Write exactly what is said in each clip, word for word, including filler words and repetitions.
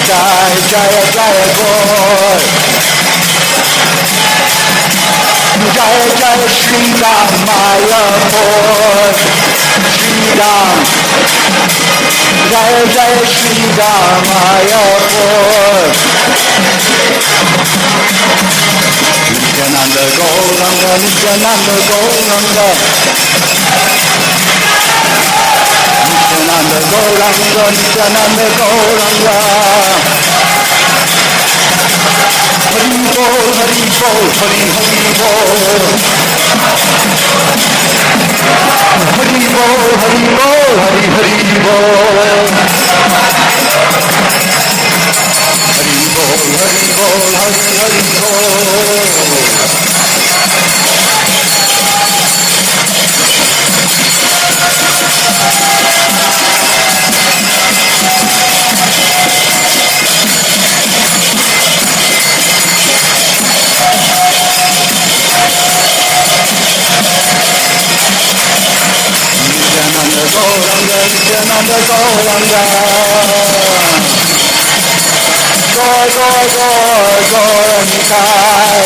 Jai Jaya Jaya Gaur. Jaya Jaya Shri Ram Mayapur. Shri Ram. Jaya Jaya Shri Ram Mayapur. Nityananda Gauranga, Nityananda Gauranga. Nityananda Gauranga, Nityananda Gauranga. Hari Bol, Hari Bol, Hari Hari Bol. Hari Bol, Hari Bol, Hari Hari Bol. Hari Bol, Hari Bol, Hari Hari Bol. Nityananda Gauranga, Nityananda Gauranga. Gaur, Gaur, Gaur, Gaur Nitai.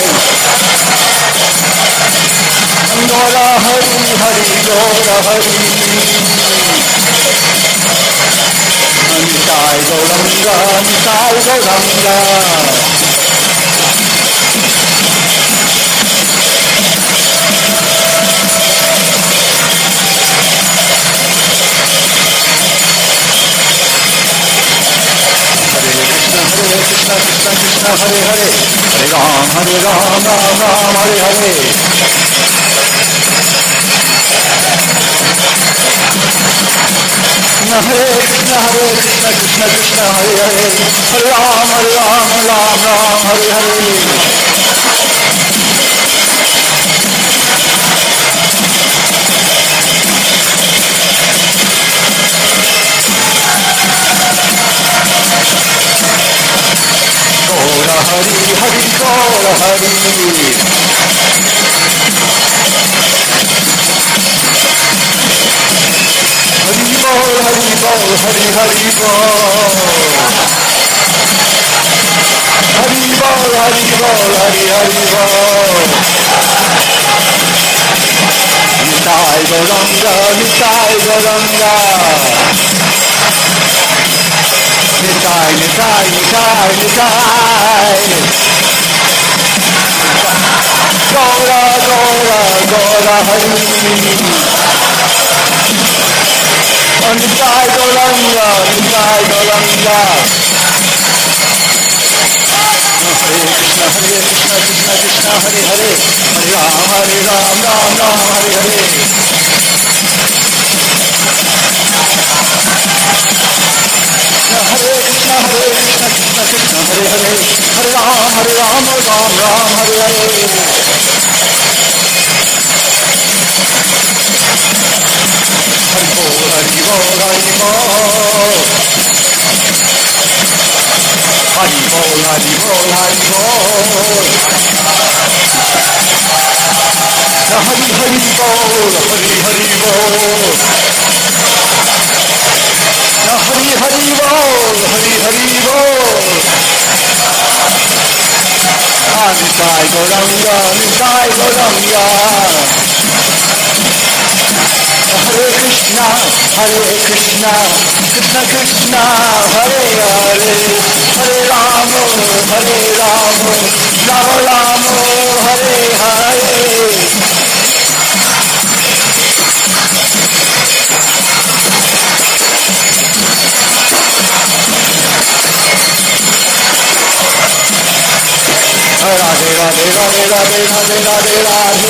Gaura Hari, Hari, Gaura Hari. Nitai Gauranga, Nitai Gauranga. Krishna Krishna Krishna Hare Hare Hare Ram Hare Ram Ram Ram Hare Hare Krishna Hare Krishna Hare Krishna Krishna Krishna Hare Hare Hare Ram Hare Ram Ram Ram Hare Hare Gaura Hari Hari Gaura Hari. Hari Bol Hari Bol Hari Hari Bol. Hari Bol Hari Bol Hari Hari Bol. Nitai Gauranga, Nitai Gauranga. Nitai, Nitai, Nitai, Nitai. Gaura, Gaura, Gaura Hari. Nitai Gauranga, Nitai Gauranga. Hare Krishna, Hare Krishna, Krishna Krishna, Hare Hare. Hare Ram, Hare Ram, Ram Ram, Hare Hare. Hare Krishna, Hare Krishna, Krishna Krishna, Hare Hare. Hare Ram, Hare Ram, Ram Ram, Hare Hare. Hari Bol, Hari Bol, Hari Bol. Hari Bol, Hari Bol, Hari Bol. Hari Hari Bol, Hari Hari Bol. Hari Hari Bol, Hari Hari Bol. Nitai Gauranga, Nitai Gauranga. Hare Krishna, Hare Krishna, Krishna Krishna, Hare Hare. Hare Rama, Hare Rama, Rama Rama, Hare Hare. Radhe Radhe Radhe Radhe Radhe Radhe Radhe.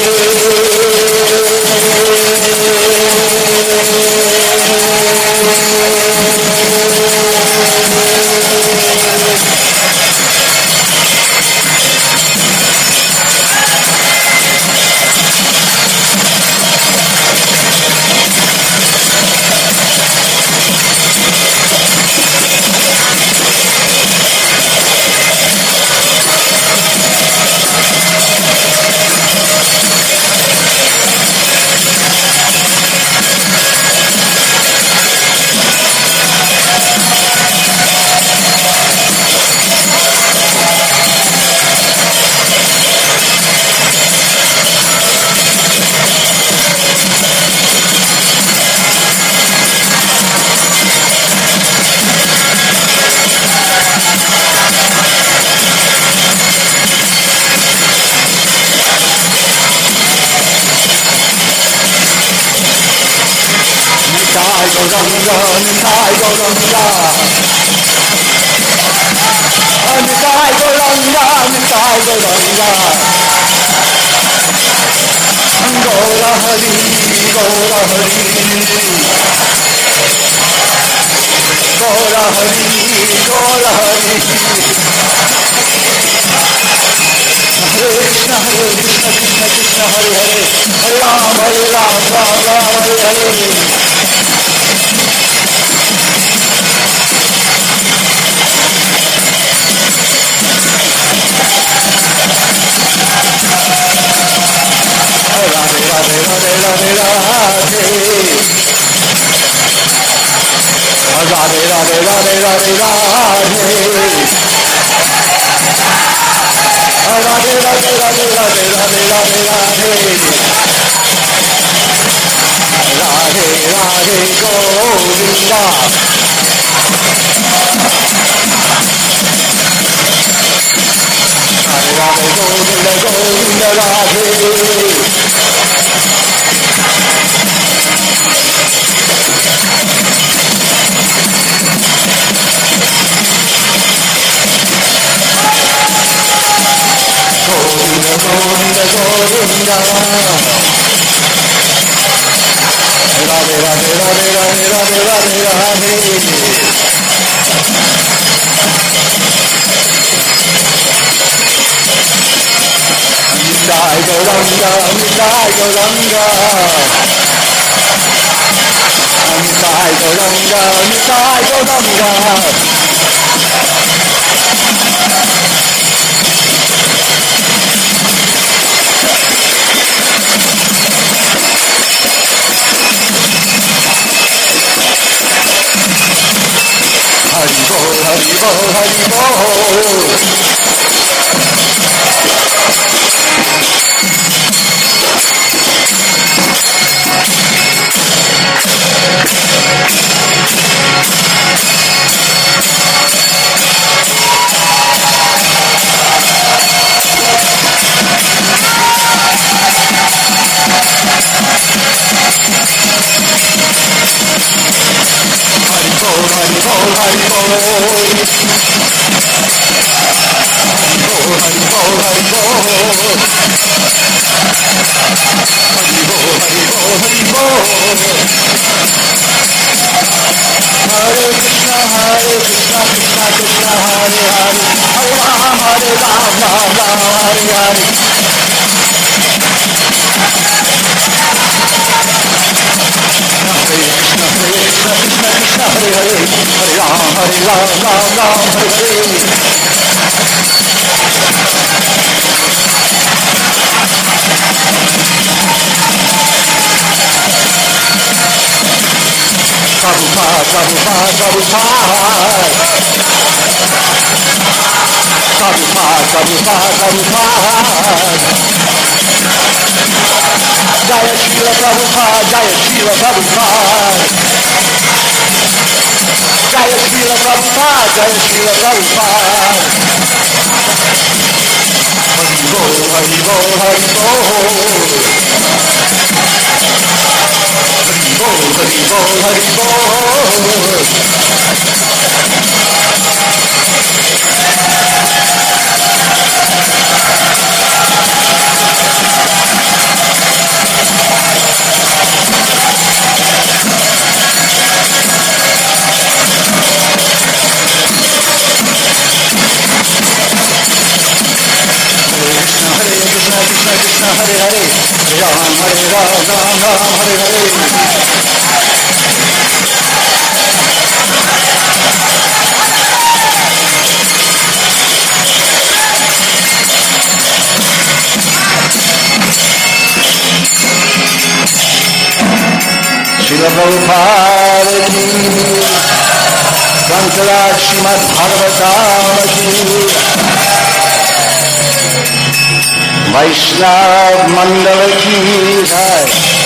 वैष्णव मंडल की जय।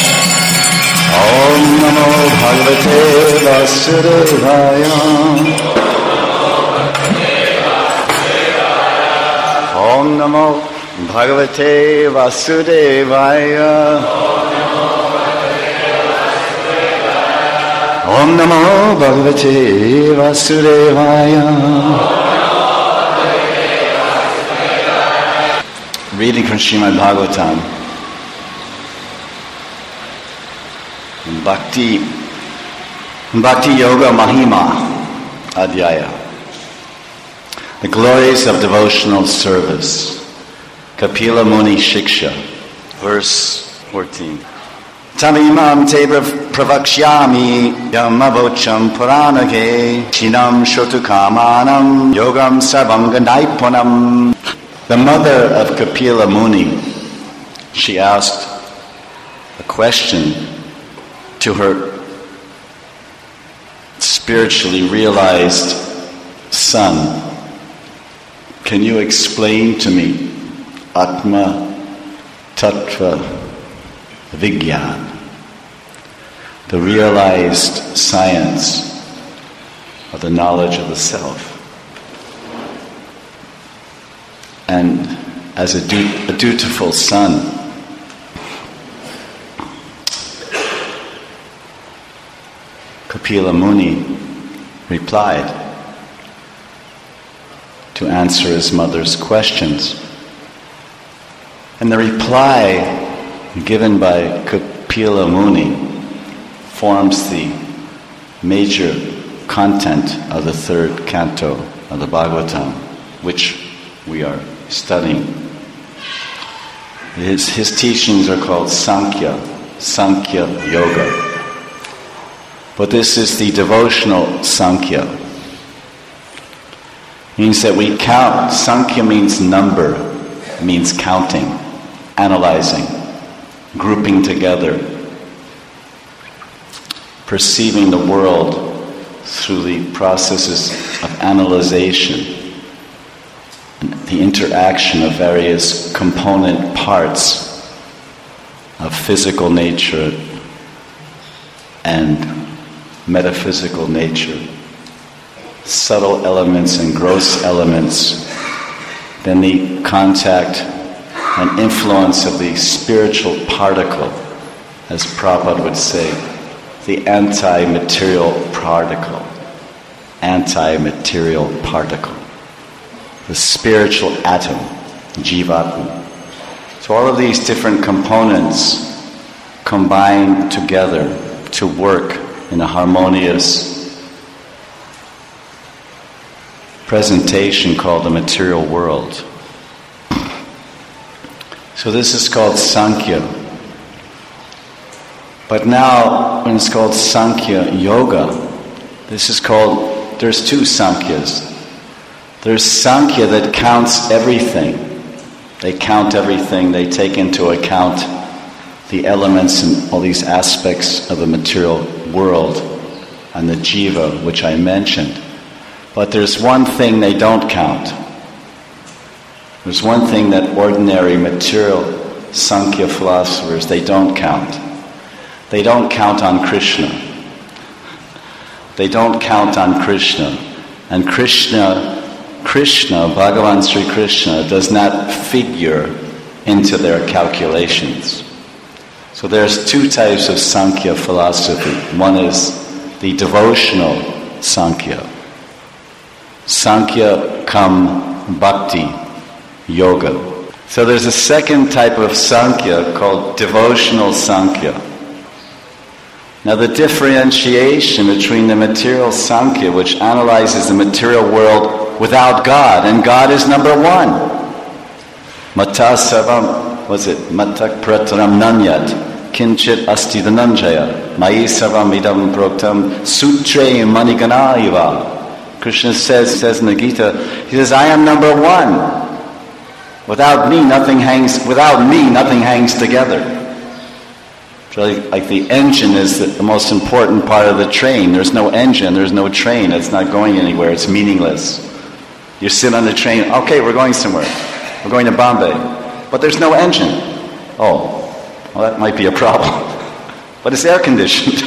ओम नमो भगवते वासुदेवाय। ओम नमो भगवते वासुदेवाय। Om Namo Bhagavate Vasudevaya. Reading from Srimad Bhagavatam. Bhakti, Bhakti Yoga Mahima Adhyaya. The glories of devotional service. Kapila Muni Shiksha. Verse fourteen. Tamimam te pravakshyami yamavocham puranake chinam shotukamanam yogam sarvanga naipunam. The mother of Kapila Muni, she asked a question to her spiritually realized son. Can you explain to me Atma Tattva Vigyan, the realized science of the knowledge of the self? And as a, du- a dutiful son, Kapila Muni replied to answer his mother's questions. And the reply given by Kapila Muni forms the major content of the third canto of the Bhagavatam, which we are studying. His, his teachings are called Sankhya, Sankhya Yoga. But this is the devotional Sankhya. Means that we count. Sankhya means number, means counting, analyzing, grouping together, perceiving the world through the processes of analyzation, the interaction of various component parts of physical nature and metaphysical nature, subtle elements and gross elements, then the contact and influence of the spiritual particle, as Prabhupada would say, the anti-material particle, anti-material particle, the spiritual atom, Jivatma. So all of these different components combine together to work in a harmonious presentation called the material world. So this is called Sankhya. But now, when it's called Sankhya Yoga, this is called, there's two Sankhyas. There's Sankhya that counts everything. They count everything, they take into account the elements and all these aspects of the material world and the jiva, which I mentioned. But there's one thing they don't count. There's one thing that ordinary material Sankhya philosophers, they don't count. They don't count on Krishna. They don't count on Krishna. And Krishna, Krishna, Bhagavan Sri Krishna, does not figure into their calculations. So there's two types of Sankhya philosophy. One is the devotional Sankhya. Sankhya cum bhakti yoga. So there's a second type of Sankhya called devotional Sankhya. Now the differentiation between the material Sankhya, which analyzes the material world without God, and God is number one. Mata sarvam, was it? Mata prataram nanyat, kinchit asti dhananjaya, mai sarvam idam proktam, sutre manigana iva. Krishna says, says in the Gita, he says, I am number one. Without me, nothing hangs, without me, nothing hangs together. Really, like the engine is the, the most important part of the train. There's no engine, there's no train. It's not going anywhere, it's meaningless. You sit on the train, okay, we're going somewhere. We're going to Bombay. But there's no engine. Oh, well that might be a problem. But it's air conditioned.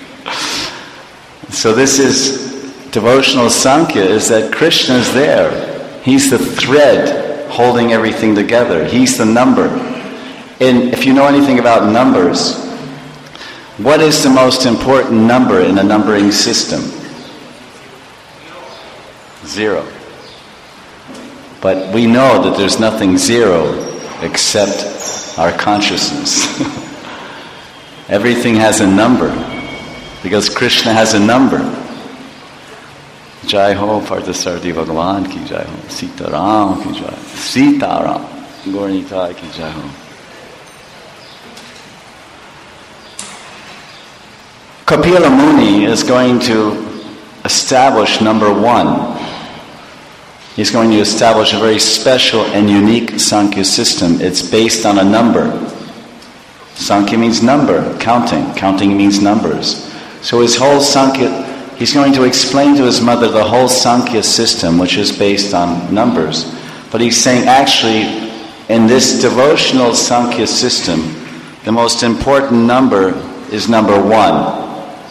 So this is devotional Sankhya, is that Krishna is there. He's the thread holding everything together. He's the number. And if you know anything about numbers, What is the most important number in a numbering system? Zero. But we know that there's nothing zero except our consciousness. Everything has a number, because Krishna has a number. Jai ho, Parthasarathi Bhagavan ki jai ho, Sita Ram ki jai, Sita Ram, Gaura-Nitai ki jai ho. Kapila Muni is going to establish number one. He's going to establish a very special and unique Sankhya system. It's based on a number. Sankhya means number, counting. Counting means numbers. So his whole Sankhya, he's going to explain to his mother the whole Sankhya system, which is based on numbers. But he's saying, actually, in this devotional Sankhya system, the most important number is number one.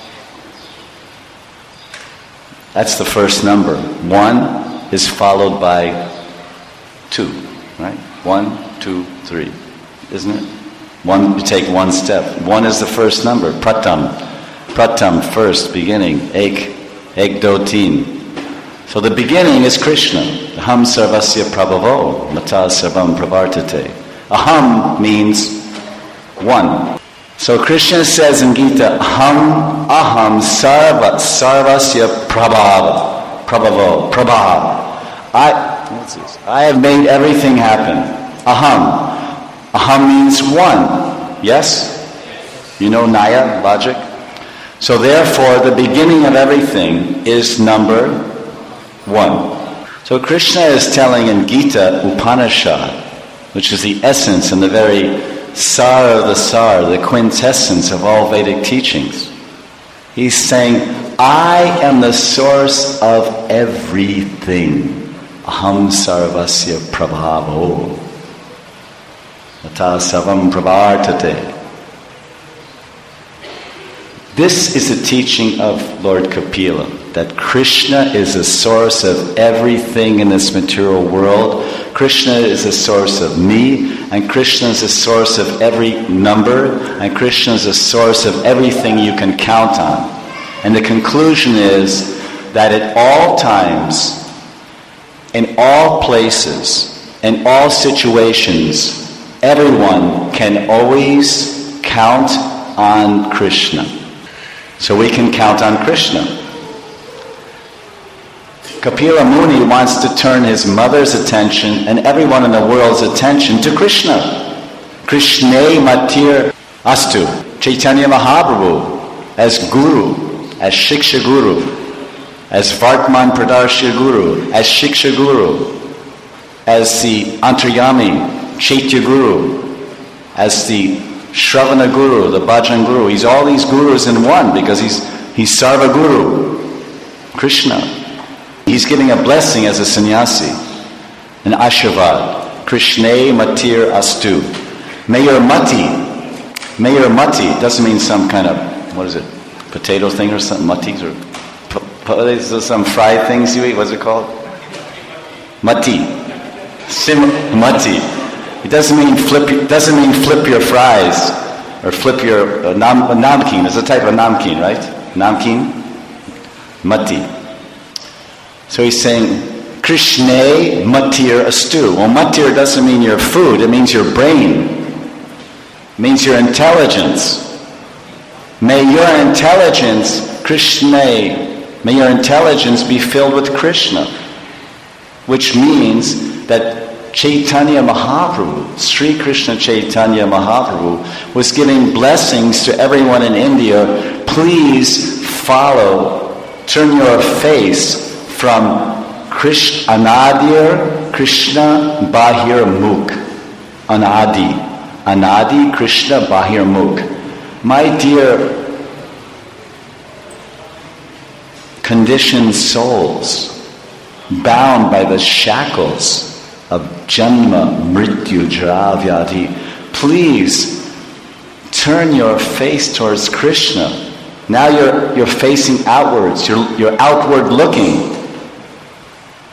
That's the first number. One is followed by two, right? One, two, three, isn't it? One, you take one step. One is the first number, pratam. Pratam, first, beginning, ek, ek do teen. So the beginning is Krishna. Aham sarvasya prabhavo, mata sarvam pravartate. Aham means one. So Krishna says in Gita, aham, aham sarva, sarvasya prabhava, prabhavo, prabhava. I, what's this? I have made everything happen. Aham. Aham means one. Yes? You know Naya, logic? So therefore, the beginning of everything is number one. So Krishna is telling in Gita Upanishad, which is the essence and the very sar of the sar, the quintessence of all Vedic teachings. He's saying, I am the source of everything. Aham sarvasya prabhavo. Mata sarvam pravartate. This is the teaching of Lord Kapila, that Krishna is the source of everything in this material world. Krishna is the source of me, and Krishna is the source of every number, and Krishna is the source of everything you can count on. And the conclusion is that at all times, in all places, in all situations, everyone can always count on Krishna. So we can count on Krishna. Kapila Muni wants to turn his mother's attention and everyone in the world's attention to Krishna. Krishne Matir Astu. Chaitanya Mahaprabhu as Guru, as Shiksha Guru, as Vartman Pradarshya Guru, as Shiksha Guru, as the Antaryami Chaitya Guru, as the Shravana Guru, the Bhajan Guru. He's all these gurus in one because he's he's Sarva Guru, Krishna. He's giving a blessing as a sannyasi, an ashirvad. Krishne Matir Astu. May your mati, may your mati, doesn't mean some kind of, what is it, potato thing or something, matis or p- p- some fried things you eat, what's it called? Mati. Sim mati. It doesn't mean flip. It doesn't mean flip your fries or flip your uh, nam, uh, namkeen. It's a type of namkeen, right? Namkeen, mati. So he's saying, Krishne matir astu. Well, matir doesn't mean your food. It means your brain. It means your intelligence. May your intelligence, Krishne, may your intelligence be filled with Krishna, which means that Chaitanya Mahaprabhu, Sri Krishna Chaitanya Mahaprabhu, was giving blessings to everyone in India. Please follow, turn your face from Krishna, Anadir Krishna Bahir Mukh. Anadi. Anadi Krishna Bahir Mukh. My dear conditioned souls, bound by the shackles of Janma, Mrityu, Jara, Vyadhi, please turn your face towards Krishna. Now you're you're facing outwards. You're you're outward looking.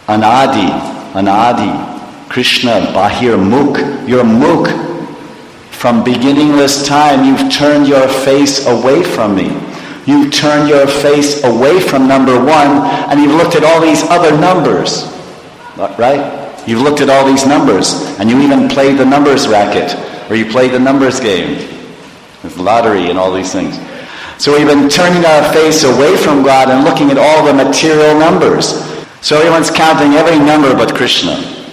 Anadi, Anadi, Krishna, Bahir Mukh. Your Mukh From beginningless time, you've turned your face away from me. You've turned your face away from number one, and you've looked at all these other numbers. Right? You've looked at all these numbers, and you even played the numbers racket, or you played the numbers game, with lottery and all these things. So we've been turning our face away from God and looking at all the material numbers. So everyone's counting every number but Krishna.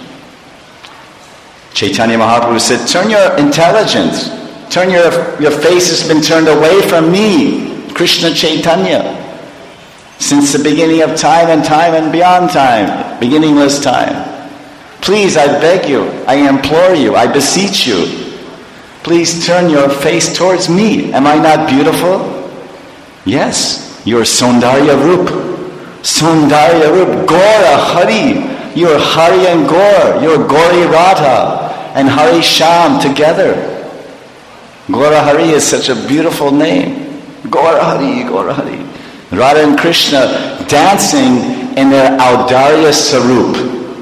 Chaitanya Mahaprabhu said, turn your intelligence, turn your, your face has been turned away from me, Krishna Chaitanya, since the beginning of time and time and beyond time, beginningless time. Please, I beg you, I implore you, I beseech you, please turn your face towards me. Am I not beautiful? Yes, you are Saundarya Rup. Saundarya Rup, Gora Hari. You are Hari and Gaur. You are Gauri Radha and Hari Sham together. Gora Hari is such a beautiful name. Gora Hari, Gora Hari. Radha and Krishna dancing in their Audarya Sarup.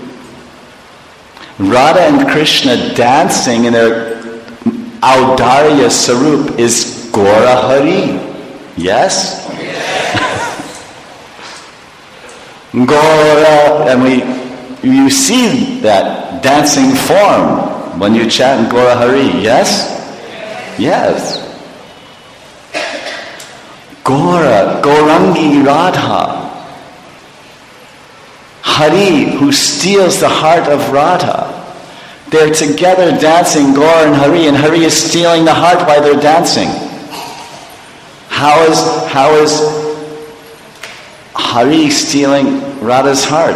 Radha and Krishna dancing in their Audarya Sarup is Gora Hari. Yes? Gora, and we, you see that dancing form when you chant Gora Hari, yes? Yes. Gora, Gaurangi Radha. Hari, who steals the heart of Radha. They're together dancing, Gaur and Hari, and Hari is stealing the heart while they're dancing. How is, how is Hari stealing Radha's heart?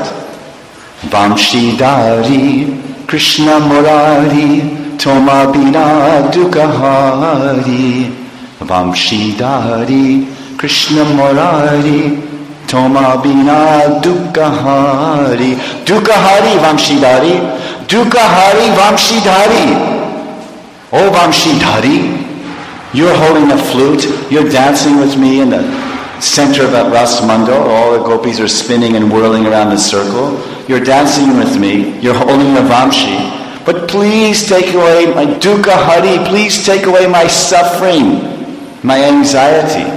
Vamshidari, Krishna Murari, Toma Bina Dukahari. Vamshidari, Krishna Murari, Toma Bina Dukahari. Dukahari Vamshidari. Dukahari Vamshidari. Oh Vamshidari, you're holding a flute, you're dancing with me in the center of that Rasmando, all the gopis are spinning and whirling around the circle. You're dancing with me, you're holding a Vamshi, but please take away my Dukkha Hari, please take away my suffering, my anxiety.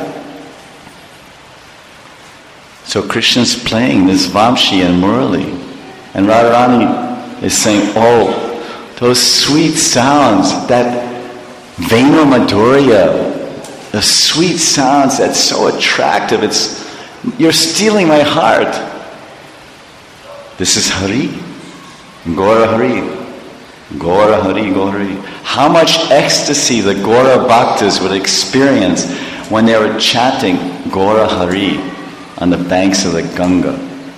So Krishna's playing this Vamshi and Murali, and Radharani is saying, oh, those sweet sounds, that Venu Madhurya, the sweet sounds that's so attractive, it's, you're stealing my heart. This is Hari, Gaura Hari, Gaura Hari, Gaura Hari. How much ecstasy the Gaura Bhaktas would experience when they were chanting Gaura Hari on the banks of the Ganga.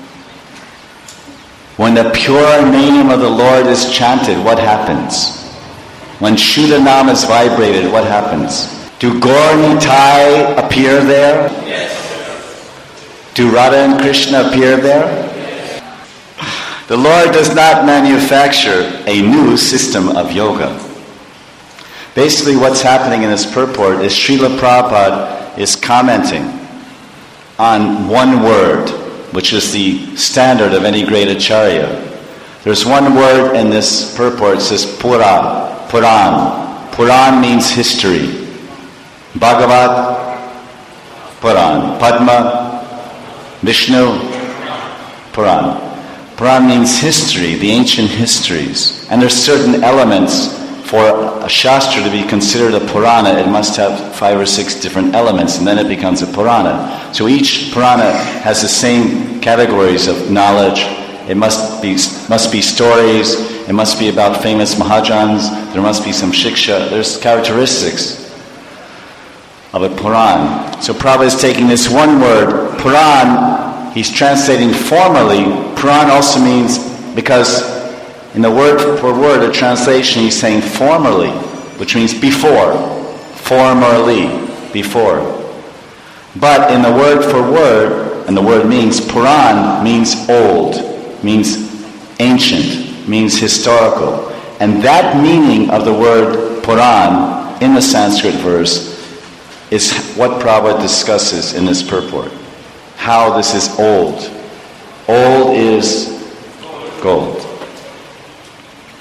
When the pure name of the Lord is chanted, what happens? When Shuddha Nam is vibrated, what happens? Do Gaur Nitai appear there? Yes. Do Radha and Krishna appear there? Yes. The Lord does not manufacture a new system of yoga. Basically what's happening in this purport is Srila Prabhupada is commenting on one word, which is the standard of any great acharya. There's one word in this purport, it says Pura. Puran. Puran means history. Bhagavat, Puran. Padma, Vishnu, Puran. Puran means history, the ancient histories. And there's certain elements for a Shastra to be considered a Purana. It must have five or six different elements, and then it becomes a Purana. So each Purana has the same categories of knowledge. It must be must be stories. It must be about famous Mahajans. There must be some shiksha. There's characteristics of a Puran. So Prabhupada is taking this one word, Puran, he's translating formally. Puran also means, because in the word for word, a translation, he's saying formerly, which means before. Formerly, before. But in the word for word, and the word means, Puran means old, means ancient, means historical. And that meaning of the word Puran in the Sanskrit verse is what Prabhupada discusses in this purport. How this is old. Old is gold.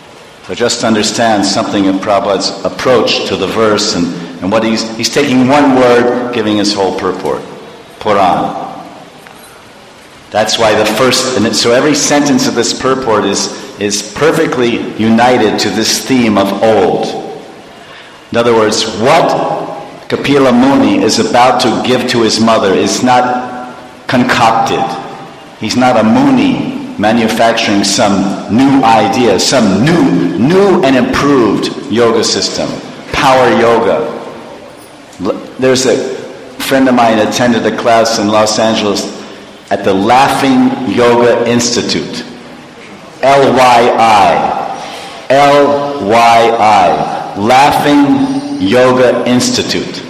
So just to understand something of Prabhupada's approach to the verse and, and what he's, he's taking one word, giving his whole purport. Puran. That's why the first, and it, so every sentence of this purport is, is perfectly united to this theme of old. In other words, what Kapila Muni is about to give to his mother is not concocted. He's not a Muni manufacturing some new idea, some new, new and improved yoga system, power yoga. There's a friend of mine attended a class in Los Angeles at the Laughing Yoga Institute, L Y I, L Y I, Laughing Yoga Institute.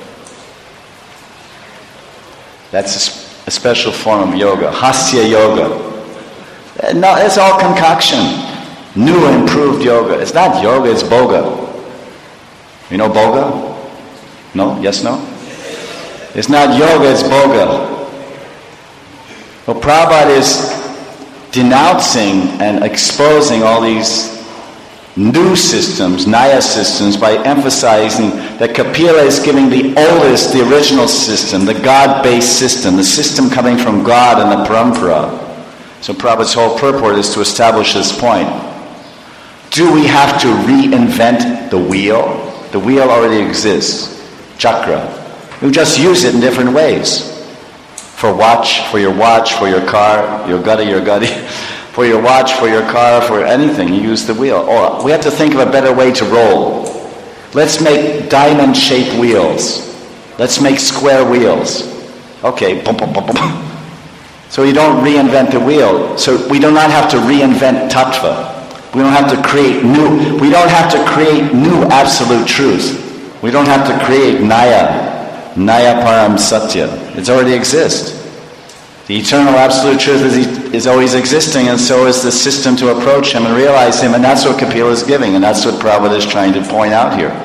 That's a, a special form of yoga, Hasya Yoga. No, it's all concoction. New and improved yoga. It's not yoga, it's boga. You know boga? No? Yes, no? It's not yoga, it's boga. Well, Prabhupada is denouncing and exposing all these new systems, Nyaya systems, by emphasizing that Kapila is giving the oldest, the original system, the God-based system, the system coming from God and the Parampara. So Prabhupada's whole purport is to establish this point. Do we have to reinvent the wheel? The wheel already exists. Chakra. We just use it in different ways. For watch, for your watch, for your car, your gutty, your gutty. For your watch, for your car, for anything, you use the wheel. Or we have to think of a better way to roll. Let's make diamond-shaped wheels. Let's make square wheels. Okay, boom, boom, boom, boom. So you don't reinvent the wheel. So we do not have to reinvent tattva. We don't have to create new, we don't have to create new absolute truth. We don't have to create Naya, Naya Param Satya. It's already exists. The eternal absolute truth is, is always existing, and so is the system to approach him and realize him, and that's what Kapila is giving, and that's what Prabhupada is trying to point out here.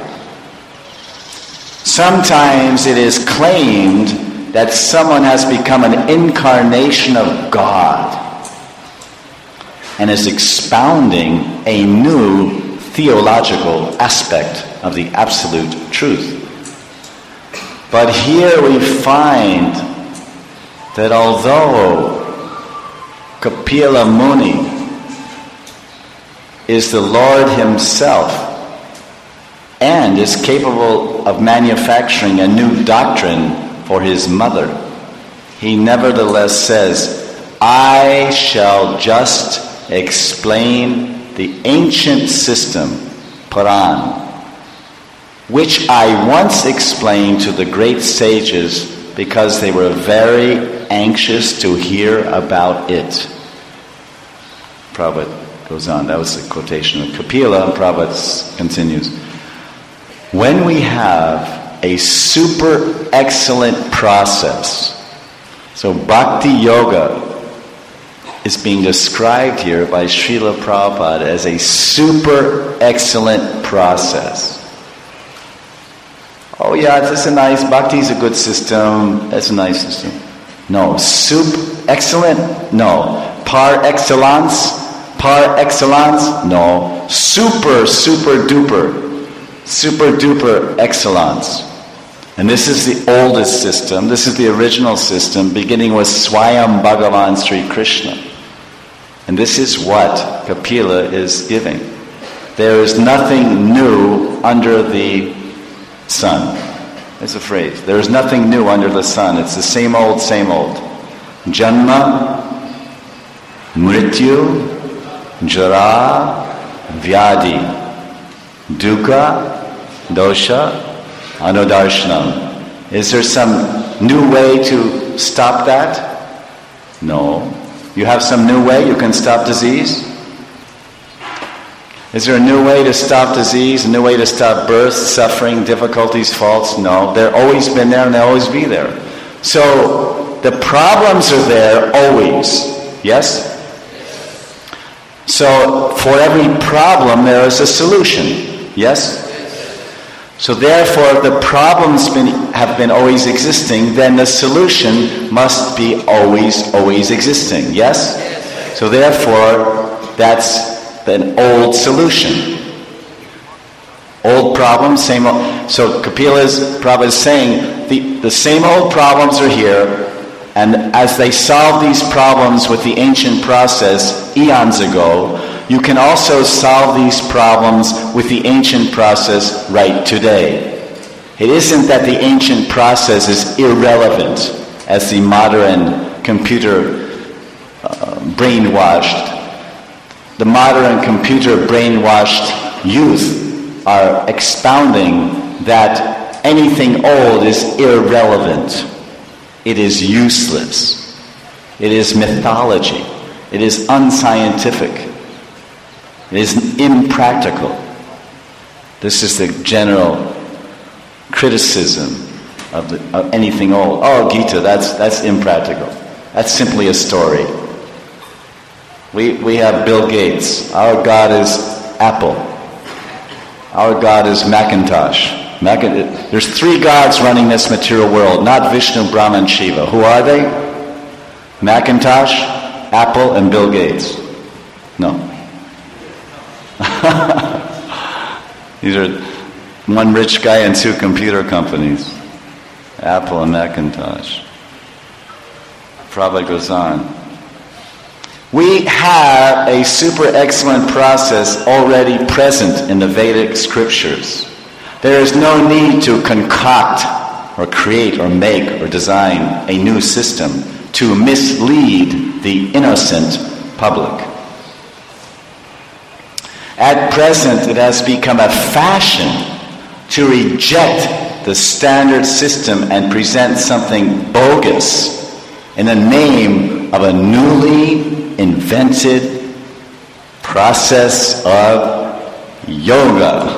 Sometimes it is claimed that someone has become an incarnation of God and is expounding a new theological aspect of the absolute truth. But here we find that although Kapila Muni is the Lord himself and is capable of manufacturing a new doctrine for his mother, he nevertheless says, I shall just explain the ancient system, Puran, which I once explained to the great sages because they were very anxious to hear about it. Prabhupada goes on. That was a quotation of Kapila, and Prabhupada continues. When we have a super excellent process. So Bhakti Yoga is being described here by Srila Prabhupada as a super excellent process. Oh yeah, it's a nice, Bhakti is a good system, that's a nice system. No, super excellent? No. Par excellence? Par excellence? No. Super, super duper. Super duper excellence. And this is the oldest system. This is the original system, beginning with Swayam Bhagavan Sri Krishna. And this is what Kapila is giving. There is nothing new under the sun. It's a phrase. There is nothing new under the sun. It's the same old, same old. Janma, Mrityu, Jara, Vyadi, Dukkha, Dosha, Anudarshanam. Is there some new way to stop that? No. You have some new way you can stop disease? Is there a new way to stop disease, a new way to stop birth, suffering, difficulties, faults? No. They've always been there and they'll always be there. So the problems are there always. Yes? So for every problem there is a solution. Yes? So therefore, if the problems been, have been always existing, then the solution must be always, always existing. Yes? So therefore, that's an old solution. Old problems, same old. So Kapila's Prabhupada is saying the, the same old problems are here, and as they solve these problems with the ancient process eons ago, you can also solve these problems with the ancient process right today. It isn't that the ancient process is irrelevant, as the modern computer uh, brainwashed. The modern computer brainwashed youth are expounding that anything old is irrelevant. It is useless. It is mythology. It is unscientific. It is impractical. This is the general criticism of, the, of anything old. Oh, Gita, that's that's impractical. That's simply a story. We we have Bill Gates. Our God is Apple. Our God is Macintosh. Mac- There's three gods running this material world, not Vishnu, Brahma, and Shiva. Who are they? Macintosh, Apple, and Bill Gates. No. These are one rich guy and two computer companies. Apple and Macintosh. Prabhupada goes on. We have a super excellent process already present in the Vedic scriptures. There is no need to concoct or create or make or design a new system to mislead the innocent public. At present, it has become a fashion to reject the standard system and present something bogus in the name of a newly invented process of yoga.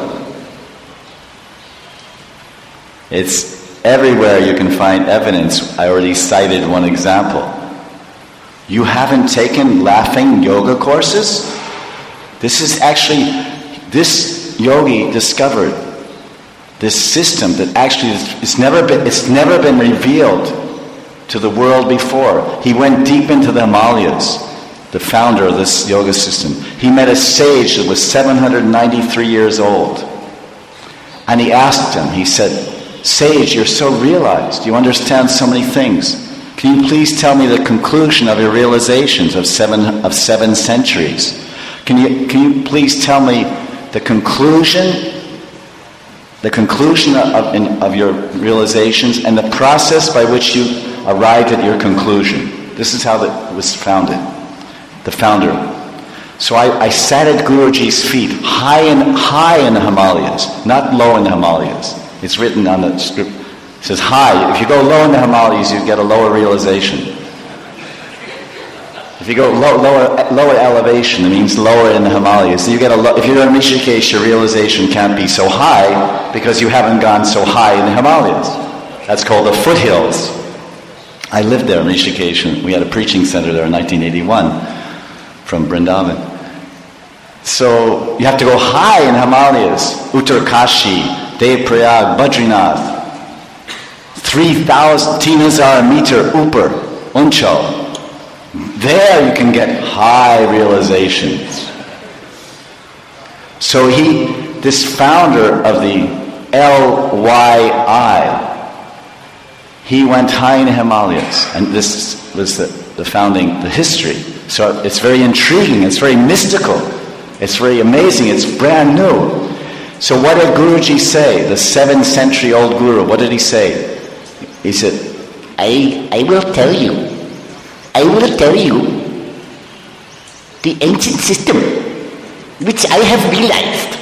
It's everywhere you can find evidence. I already cited one example. You haven't taken laughing yoga courses? This is actually, this yogi discovered this system that actually is, it's never been, it's never been revealed to the world before. He went deep into the Himalayas, the founder of this yoga system. He met a sage that was seven hundred ninety-three years old. And he asked him, he said, "Sage, you're so realized. You understand so many things. Can you please tell me the conclusion of your realizations of seven of seven centuries? Can you can you please tell me the conclusion, the conclusion of, in, of your realizations and the process by which you arrived at your conclusion?" This is how it was founded. The founder. So I, I sat at Guruji's feet, high in high in the Himalayas, not low in the Himalayas. It's written on the script. It says high. If you go low in the Himalayas, you get a lower realization. If you go low, lower lower elevation, it means lower in the Himalayas. So you get a lo- if you're in Rishikesh, your realization can't be so high because you haven't gone so high in the Himalayas. That's called the foothills. I lived there in Rishikesh. We had a preaching center there in nineteen eighty-one from Vrindavan. So you have to go high in Himalayas. Uttarkashi, Dev-Prayag, Badrinath. three thousand, तीन हज़ार meter upar, Unchal. There you can get high realizations. So he, this founder of the L Y I, he went high in the Himalayas. And this was the, the founding, the history. So it's very intriguing, it's very mystical, it's very amazing, it's brand new. So what did Guruji say, the seventh century old Guru, what did he say? He said, I, I will tell you, I will tell you the ancient system which I have realized.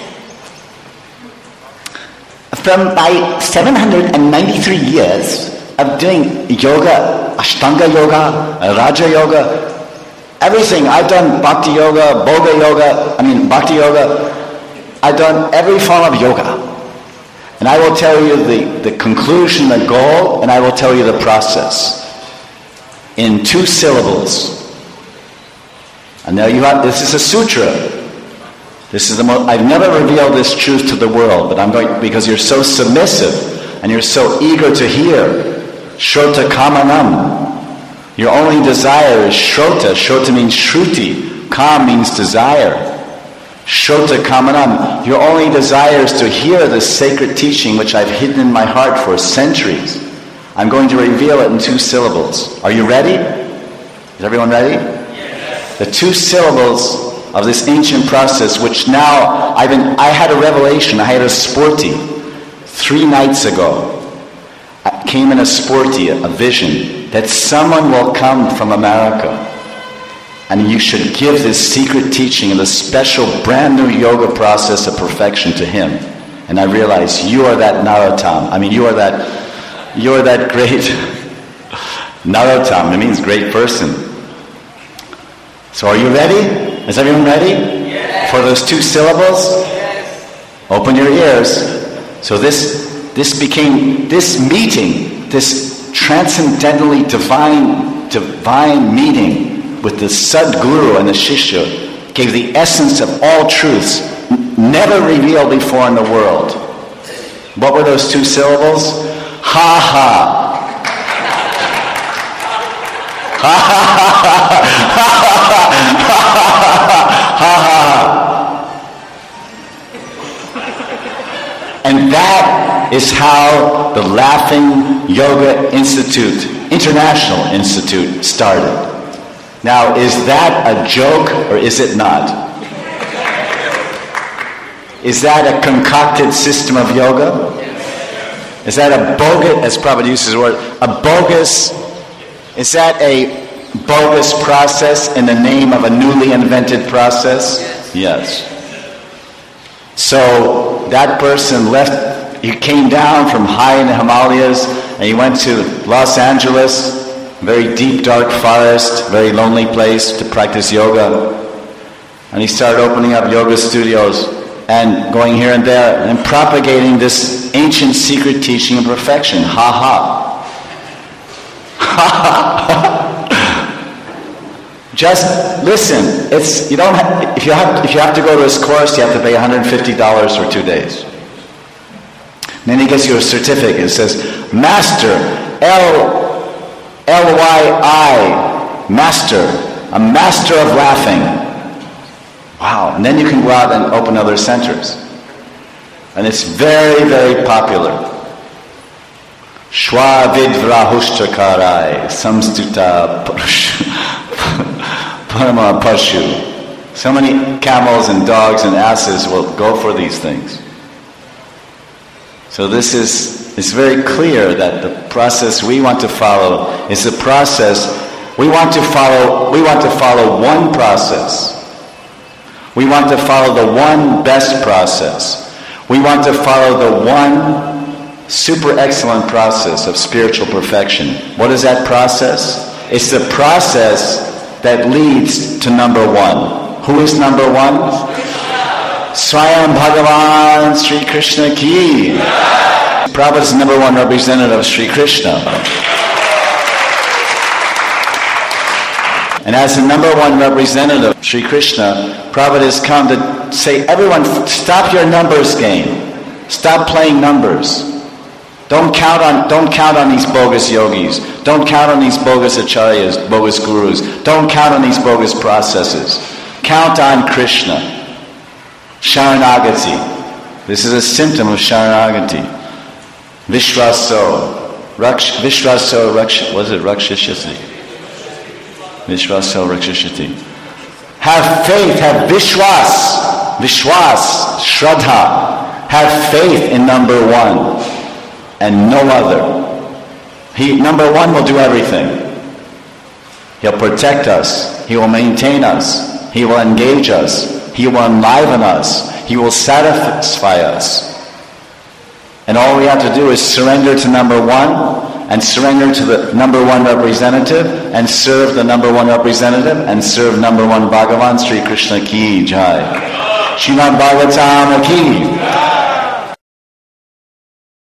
From my seven hundred ninety-three years of doing yoga, Ashtanga yoga, Raja yoga, everything. I've done Bhakti yoga, Bhoga yoga, I mean Bhakti yoga. I've done every form of yoga. And I will tell you the, the conclusion, the goal, and I will tell you the process. In two syllables. And now you have, this is a sutra. This is the most, I've never revealed this truth to the world, but I'm going, because you're so submissive, and you're so eager to hear. Shrota kamanam. Your only desire is shrota. Shrota means shruti. Kam means desire. Shrota Kamanam, your only desire is to hear the sacred teaching which I've hidden in my heart for centuries. I'm going to reveal it in two syllables. Are you ready? Is everyone ready? Yes. The two syllables of this ancient process, which now I've been, I had a revelation, I had a sporty three nights ago. I came in a sporty, a vision, that someone will come from America and you should give this secret teaching and this special brand new yoga process of perfection to him. And I realized you are that Narottam. I mean, you are that, you are that great Narottam. It means great person. So are you ready? Is everyone ready? Yes. For those two syllables? Yes. Open your ears. So this, this became, this meeting, this transcendently divine, divine meeting with the Sadguru and the Shishya gave the essence of all truths never revealed before in the world. What were those two syllables? Ha ha. Ha ha ha ha. And that is how the Laughing Yoga Institute, International Institute, started. Now, is that a joke or is it not? Is that a concocted system of yoga? Is that a bogus, as Prabhupada uses the word, a bogus, is that a bogus process in the name of a newly invented process? Yes. So, that person left, he came down from high in the Himalayas and he went to Los Angeles, very deep, dark forest, very lonely place to practice yoga. And he started opening up yoga studios and going here and there and propagating this ancient secret teaching of perfection. Ha ha. Ha ha. Just listen. It's you don't have, if you have if you have to go to his course, you have to pay one hundred fifty dollars for two days. And then he gets you a certificate. It says, Master L. L Y I, master, a master of laughing. Wow. And then you can go out and open other centers. And it's very, very popular. Shwa vidvrahushchakarai, samstuta parama pashu. So many camels and dogs and asses will go for these things. So this is, it's very clear that the process we want to follow is the process, we want to follow, we want to follow one process. We want to follow the one best process. We want to follow the one super excellent process of spiritual perfection. What is that process? It's the process that leads to number one. Who is number one? Swayam Bhagavan Sri Krishna ki. Prabhupada is the number one representative of Sri Krishna. And as the number one representative of Sri Krishna, Prabhupada has come to say, everyone, stop your numbers game. Stop playing numbers. Don't count on don't count on these bogus yogis. Don't count on these bogus acharyas, bogus gurus. Don't count on these bogus processes. Count on Krishna. Sharanagati. This is a symptom of Sharanagati. Vishwaso. Raksh, Vishwaso, Raksh, what is it? Rakshishati. Vishwaso, Rakshishati. Have faith, have Vishwas. Vishwas, Shraddha. Have faith in number one and no other. He, number one will do everything. He'll protect us. He will maintain us. He will engage us. He will enliven us. He will satisfy us. And all we have to do is surrender to number one, and surrender to the number one representative, and serve the number one representative, and serve number one Bhagavan Sri Krishna ki jai. Srimad Bhagavatam ki